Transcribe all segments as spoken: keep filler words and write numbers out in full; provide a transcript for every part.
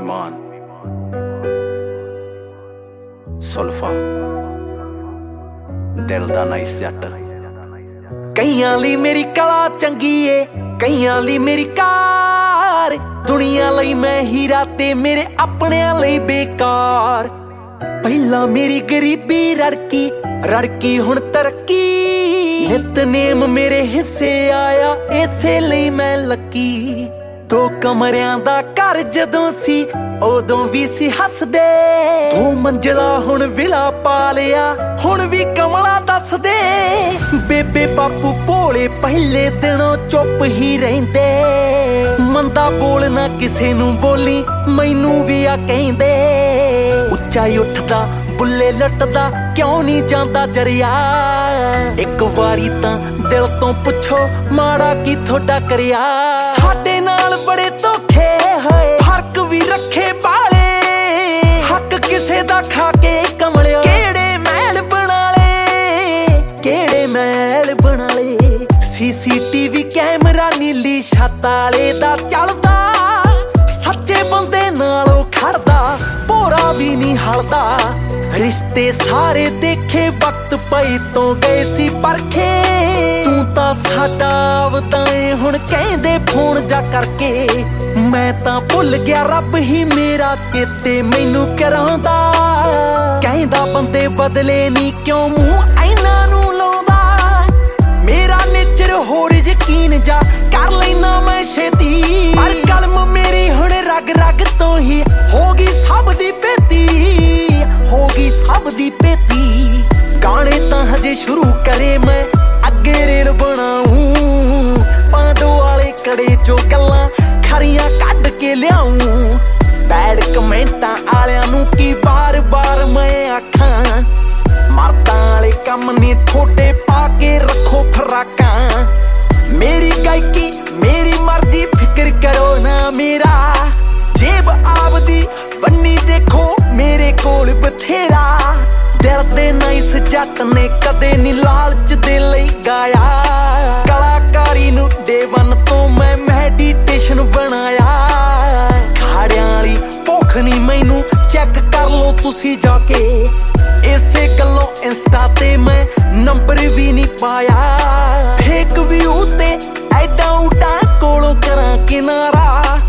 विमान सुल्फा दिल दा नाइस जट। कईयां लई मेरी कला चंगी ए, कईयां लई मेरी कार, दुनिया लई मैं हीरा ते मेरे अपनियां लई बेकार। पहला मेरी गरीबी रड़की रड़की हुण तरक्की, नितनेम मेरे हिस्से आया इसे लई मैं लकी। दो कमरियां दा घर जदों सी उदों भी सी हसदे, दो मंजिला हुण विला पा लिया हुण भी कमला दस दे। बेबे बापू भोले पहले दिनों चुप ही रहिंदे, मंदा बोलना किसे नूं बोली मैनू भी आ कहिंदे। उच्चा उठदा बुल्ले लटदा क्यों नहीं जांदा जरिया, एक वारी तां दिल तो पुछो माड़ा की थोड़ा करिया। साडे नाल बड़े धोखे होए फर्क भी रखे बाले, हक किसे दा खा के कमलिया केड़े महल बना ले केड़े महल बना ले। सीसीटीवी कैमरा नीली छत आले दा चलदा, सच्चे बंदे नालों खड़दा भोरा भी नहीं हलदा। रिश्ते सारे देखे वक्त पई तो गए सी परखे, तू तां साडा वताए हुण कहंदे फोन जा करके। मैं तां भुल गया रब ही मेरा चेते मैनू करांदा, कहंदा बंदे बदले नी क्यों मूंह ऐना नू लाउंदा। मेरा नेचर होर यकीन जा कर लैना मैं छेती, पर कलम मेरी हुण रग रग तो ही होगी सब दी पेती होगी सब दी पेती। गाने तां हजे शुरू करे मैं अगे रेल बनाऊं, पांडो वाले कड़े चो गल्लां खरियां कढ के लियाऊं। बैड कमेंटां आलियां नू की बार बार मैं आखां, मर्दां वाले कम ने थोड़े पा के रखो फराकां। मेरी गायकी मेरी मर्जी फिक्र करो ना मेरा, जेब आपदी बन्नी देखो मेरे कोल बथेरा। दिल दे नाइस जट ने कदे नी लालच दे लई गाया, कलाकारी नू डे वन तो मैं मैडिटेशन बनाया। खाड़ियां वाली भुख नी मैनू चेक कर लो तुसी जाके, इसे गल्लों इंस्टा ते मैं नंबर भी नहीं पाया। फेक व्यू ते ऐडा उडा कोलों करां किनारा,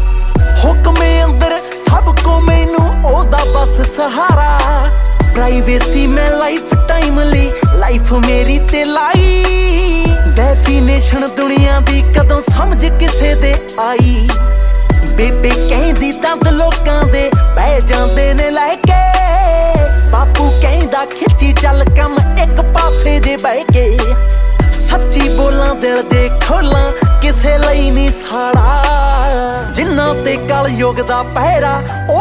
हुक्मे अंदर सबको मैनू ओदा बस सहारा। प्राइवेसी मैं लाइफ टाइम ली लाइफ मेरी ते लाई, डेफिनेशन दुनिया दी कदों समझ किसे दे आई। बेबे कहंदी दंद लोकां दे बह जांदे ने लैके, बापू कहंदा खिच्ची चल कम एक पासे जे बह के। सच्ची बोलां दिल दे खोलां किसे लई नहीं साड़ा, जिन्ना ते कल युग दा पहरा